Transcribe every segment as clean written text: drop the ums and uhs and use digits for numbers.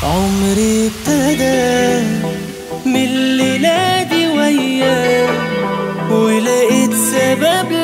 عمري ابتدى من الليلة دي وياه، ولقيت سبب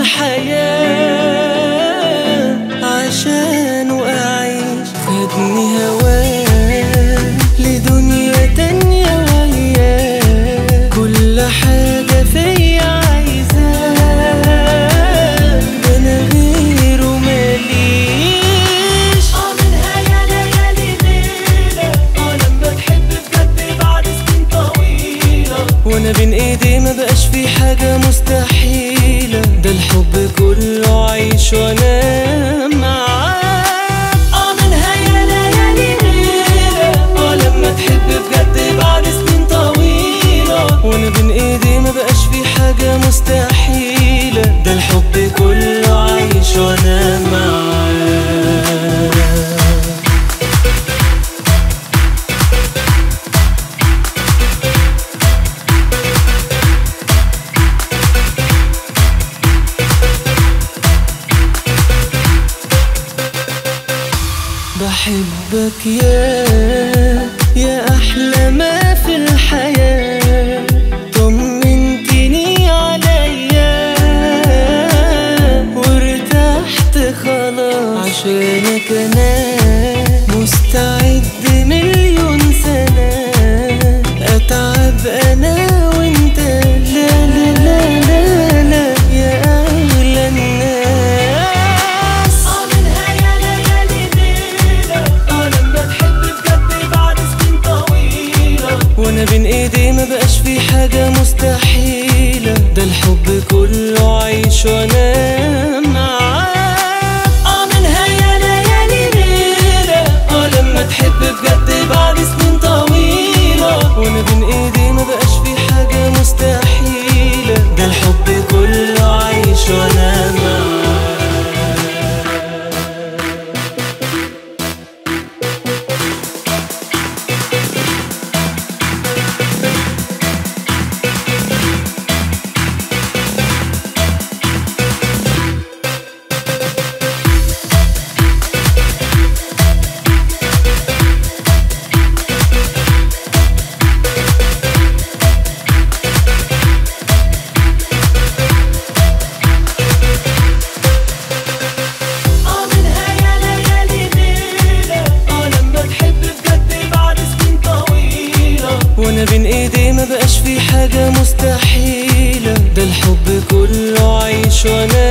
للحياة عشانه أعيش. خدني هواه لدنيا تانية وياه، كل حاجة فيا عايزاه، أنا غيره ماليش. منها يا ليالي ليلة لما تحب بجد بعد سنين طويلة، وانا بين ايدي ما بقاش في حاجة مستحيلة، ده الحب كله عيش وانا معاه. منها يا ليالي ليلة لما تحب بجد بعد سنين طويلة، وانا بين ايدي ما بقاش في حاجة مستحيلة، ده الحب كله عيش وانا معاه. بحبك يا أحلى ما في الحياة، طمنتني عليا وارتحت خلاص، عشانك أنا مستعد مليون سنة أتعب أنا وانت. لا لا لا لا لا يا أغلى الناس. منها يا ليالي ليلة لما تحب بجد بعد سنين طويلة، وانا بين ايدي ما بقاش في حاجة مستحيلة، ده الحب كله عيش وانا معاه. منها يا ليالي ليلة لما تحب بجد بعد سنين طويلة، وانا بين ايدي ما بقاش في حاجة مستحيلة، ده الحب كله عيش وانا معاه. منها يا ليالي ليلة لما تحب بجد بعد سنين طويلة، وانا بين ايدي ما بقاش في حاجة مستحيلة، ده الحب كله عيش وانا